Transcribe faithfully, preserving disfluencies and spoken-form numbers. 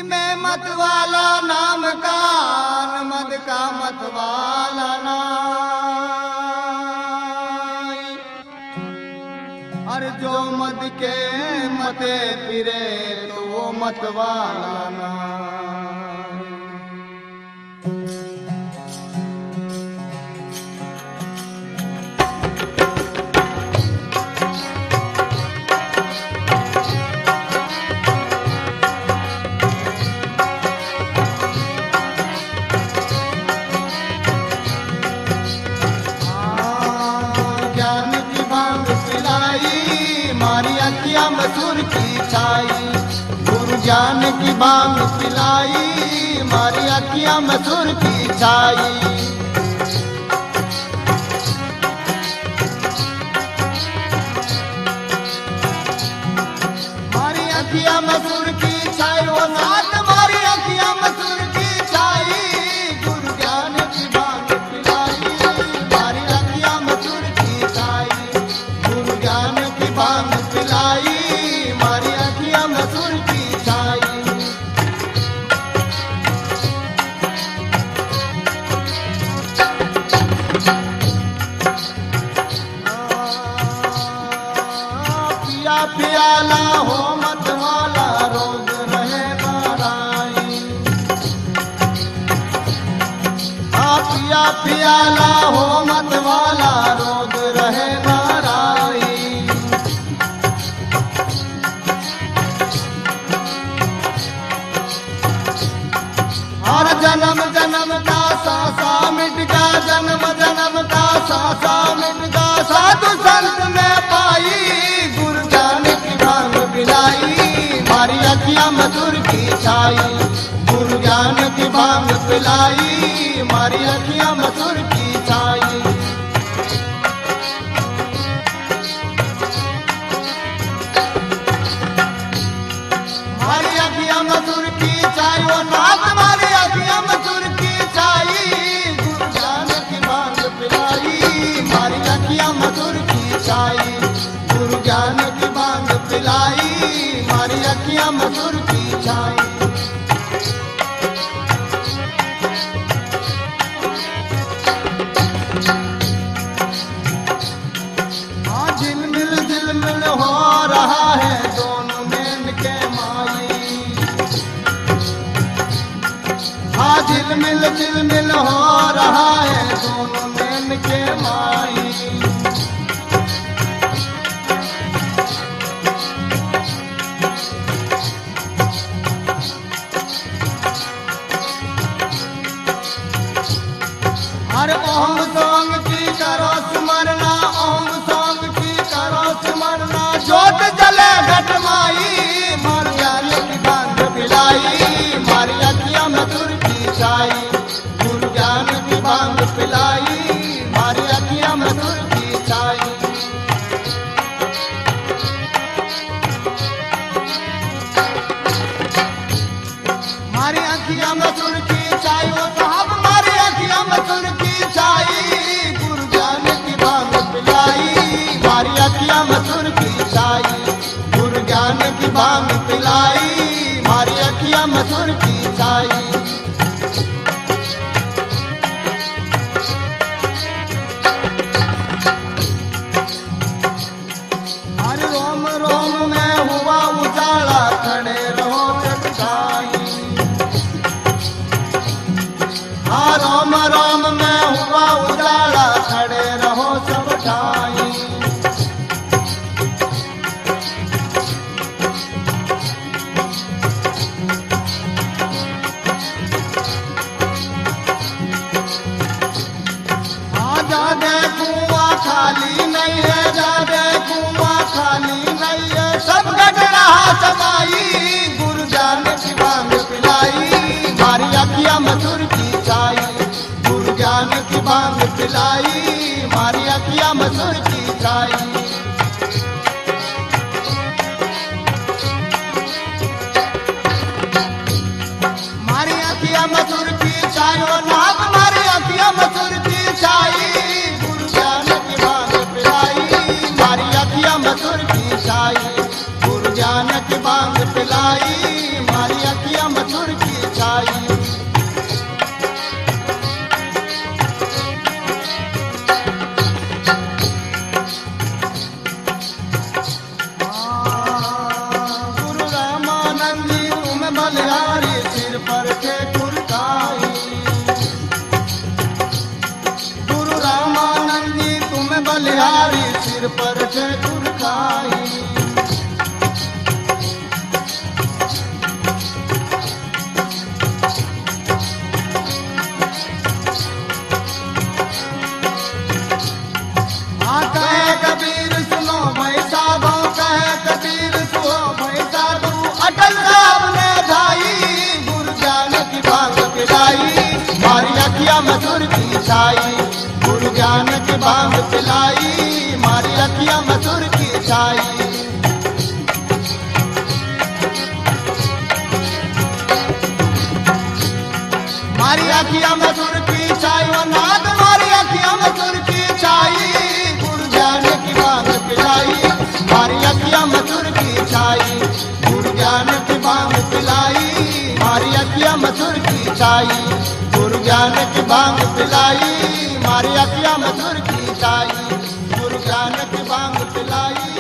में मतवाला नाम का मद का मतवाला नाई। अरे जो मद के मते फिरे तो वो मतवाला नाई। मसूर की छाई गुरु ज्ञान की बांग पिलाई मारी अखियां मसूर की छाई। मारी अखियां मसूर की छाई वो नाथ मारी अखियां मसूर की छाई गुरु ज्ञान की बांग पिलाई मारी अखियां मसूर की छाई गुरु ज्ञान की बांग पिलाई मारी अखियां मसूर की छाई। पिया पियाला हो मत वाला रोग रहे नाराई। पिया पियाला हो मत वाला रोग रहे नाराई। और जन्म जन्म का सासा मिट गा जन्म जन्म का सासा मिट गा साधु संत में पाई गुरु ज्ञान की भांग पिलाई मारी अखियां मधुर की छाई गुरु ज्ञान की भांग पिलाई मारी अखियां मधुर की छाई। मारी अखियां मधुर की छाई वो नाथ मारी अखियां मधुर की छाई गुरु ज्ञान की भांग पिलाई मारी अखियां मधुर की छाई गुरु ज्ञान की भांग पिलाई मारी अखियां मधुर की छाई। हाँ झिलमिल झिलमिल हो रहा है दोनों नैन के माई। हाँ झिलमिल झिलमिल हो रहा है दोनों नैन के माई। हर ओम सोंग की करो सुमरना ओम सोंग की करो सुमरना जोत जले घट माई मार ज्ञान की भांग पिलाई मारी अखियां मधुर की छाई गुरु ज्ञान की भांग पिलाई मारी अखियां मधुर की छाई। मारी अखियां मधुर की छाई वो साहब मारी अखियां मधुर की छाई गुरु ज्ञान की भांग पिलाई मारी अखियां मधुर की छाई गुरु ज्ञान की भांग पिलाई मारी अखियां मधुर की छाई। हर रोम रोम में हुआ उजाला खड़े रहो जगदाई। हाँ रोम रोम में हुआ उजाला खड़े रहो सब ठाई। हाँ जादे कुआं खाली नहीं है जादे कुआं खाली नहीं है सब गगड़ा समाई गुरु ज्ञान की भांग पिलाई मारी अखियां मधुर की छाई गुरु ज्ञान की भांग पिलाई मारी अखियां मधुर की छाई। मारी अखियां मधुर की छाई वो नाथ मारी अखियां मधुर की छाई गुरु ज्ञान की भांग पिलाई मारी अखियां मधुर की छाई गुरु ज्ञान की भांग पिलाई मारी अखियां मधुर अखियां में सुर्खी छाई वो नाथ मारी अखियां में सुर्खी छाई गुरु ज्ञान की भांग पिलाई मारी अखियां में सुर्खी छाई गुरु ज्ञान की भांग पिलाई मारी अखियां में सुर्खी छाई गुरु ज्ञान की भांग पिलाई मारी अखियां में सुर्खी छाई गुरु ज्ञान की भांग पिलाई।